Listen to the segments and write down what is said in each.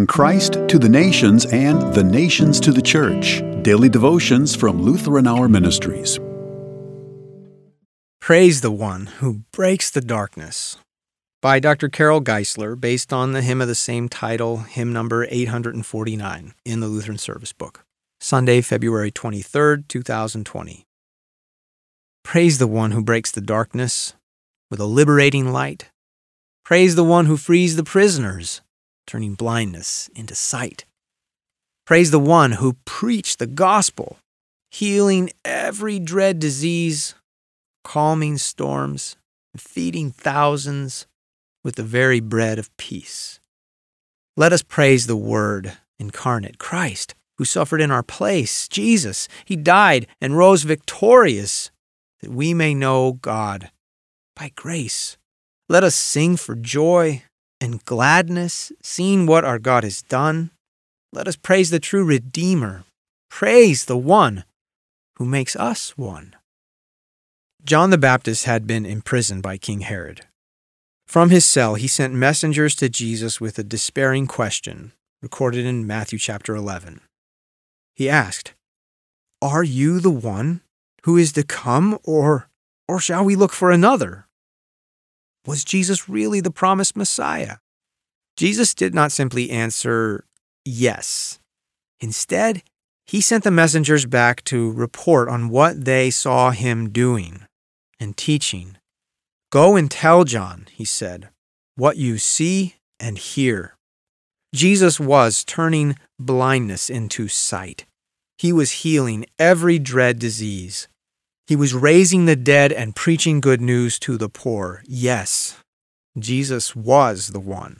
Christ to the nations and the nations to the church. Daily devotions from Lutheran Hour Ministries. Praise the One Who Breaks the Darkness, by Dr. Carol Geisler, based on the hymn of the same title, hymn number 849, in the Lutheran Service Book. Sunday, February 23, 2020. Praise the One who breaks the darkness with a liberating light. Praise the One who frees the prisoners, turning blindness into sight. Praise the One who preached the gospel, healing every dread disease, calming storms, and feeding thousands with the very bread of peace. Let us praise the Word incarnate, Christ, who suffered in our place, Jesus. He died and rose victorious, that we may know God by grace. Let us sing for joy and gladness, seeing what our God has done. Let us praise the true Redeemer. Praise the One who makes us one. John the Baptist had been imprisoned by King Herod. From his cell, he sent messengers to Jesus with a despairing question, recorded in Matthew chapter 11. He asked, "Are you the one who is to come, or shall we look for another?" Was Jesus really the promised Messiah? Jesus did not simply answer yes. Instead, he sent the messengers back to report on what they saw him doing and teaching. "Go and tell John," he said, "what you see and hear." Jesus was turning blindness into sight. He was healing every dread disease. He was raising the dead and preaching good news to the poor. Yes, Jesus was the one.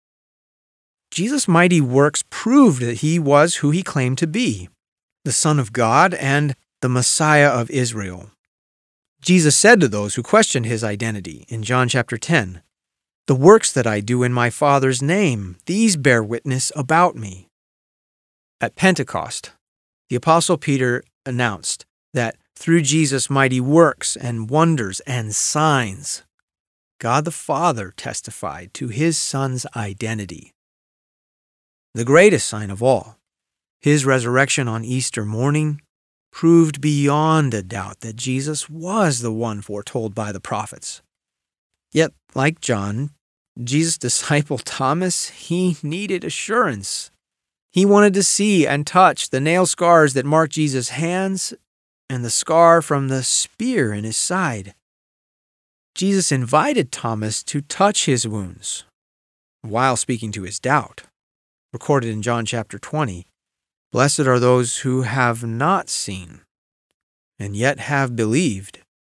Jesus' mighty works proved that he was who he claimed to be, the Son of God and the Messiah of Israel. Jesus said to those who questioned his identity in John chapter 10, "The works that I do in my Father's name, these bear witness about me." At Pentecost, the Apostle Peter announced that through Jesus' mighty works and wonders and signs, God the Father testified to his Son's identity. The greatest sign of all, his resurrection on Easter morning, proved beyond a doubt that Jesus was the one foretold by the prophets. Yet, like John, Jesus' disciple Thomas, he needed assurance. He wanted to see and touch the nail scars that marked Jesus' hands and the scar from the spear in his side. Jesus invited Thomas to touch his wounds while speaking to his doubt. Recorded in John chapter 20, "Blessed are those who have not seen and yet have believed."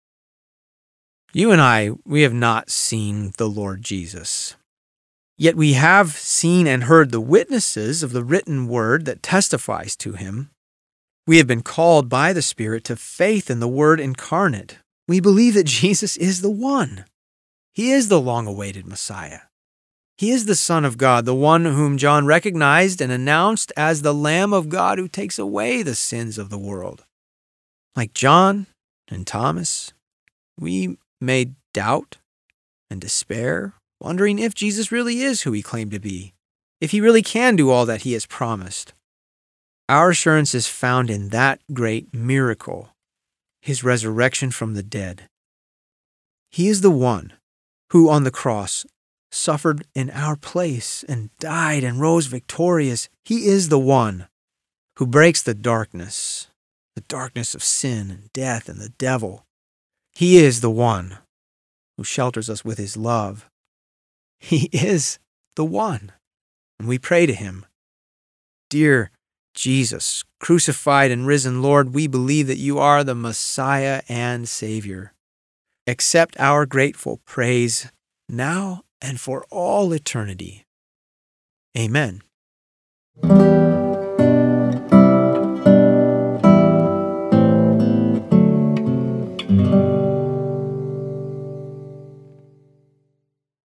You and I, we have not seen the Lord Jesus. Yet we have seen and heard the witnesses of the written word that testifies to him. We have been called by the Spirit to faith in the Word incarnate. We believe that Jesus is the one. He is the long-awaited Messiah. He is the Son of God, the one whom John recognized and announced as the Lamb of God who takes away the sins of the world. Like John and Thomas, we may doubt and despair, wondering if Jesus really is who he claimed to be, if he really can do all that he has promised. Our assurance is found in that great miracle, his resurrection from the dead. He is the one who on the cross suffered in our place and died and rose victorious. He is the one who breaks the darkness of sin and death and the devil. He is the one who shelters us with his love. He is the one, and we pray to him. Dear Jesus, crucified and risen Lord, we believe that you are the Messiah and Savior. Accept our grateful praise now and for all eternity. Amen.